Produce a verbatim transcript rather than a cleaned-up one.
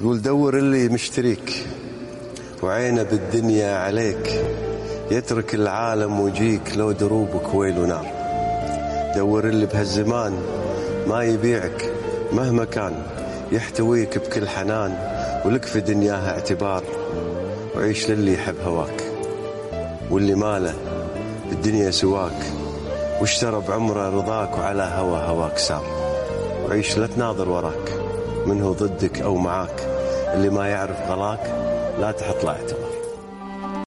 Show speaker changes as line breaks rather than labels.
يقول دور اللي مشتريك وعينه بالدنيا عليك، يترك العالم ويجيك لو دروبك ويل ونار. دور اللي بهالزمان ما يبيعك مهما كان، يحتويك بكل حنان ولك في دنياها اعتبار. وعيش للي يحب هواك واللي ماله بالدنيا سواك، واشترى بعمره رضاك وعلى هوا هواك سار. وعيش لا تناظر وراك منه ضدك أو معاك، اللي ما يعرف غلاك لا تحط له اعتبار.